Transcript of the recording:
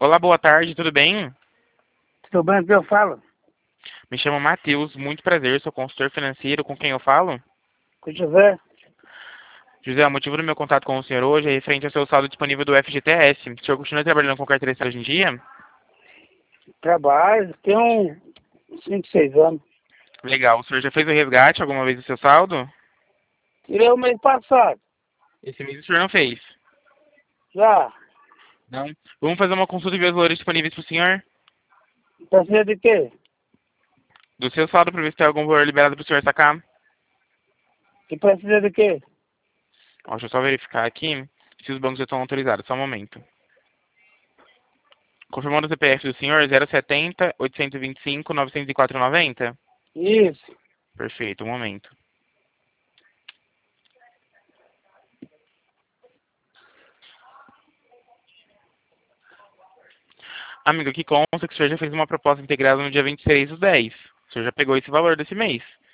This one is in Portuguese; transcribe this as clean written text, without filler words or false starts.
Olá, boa tarde, tudo bem? Tudo bem, o que eu falo? Me chamo Matheus, muito prazer, sou consultor financeiro, com quem eu falo? Com o José? José, o motivo do meu contato com o senhor hoje é referente ao seu saldo disponível do FGTS. O senhor continua trabalhando com carteira assinada hoje em dia? Trabalho, tem uns 5, 6 anos. Legal, o senhor já fez o resgate alguma vez do seu saldo? Tirei o mês passado. Esse mês o senhor não fez? Já. Não. Vamos fazer uma consulta e ver os valores disponíveis para o senhor? Precisa de quê? Do seu saldo para ver se tem algum valor liberado para o senhor sacar? Que precisa de quê? Ó, deixa eu só verificar aqui se os bancos já estão autorizados, só um momento. Confirmando o CPF do senhor, 070 825 904,90? Isso. Perfeito, um momento. Amigo, aqui consta que o senhor já fez uma proposta integrada no dia 23/10. O senhor já pegou esse valor desse mês.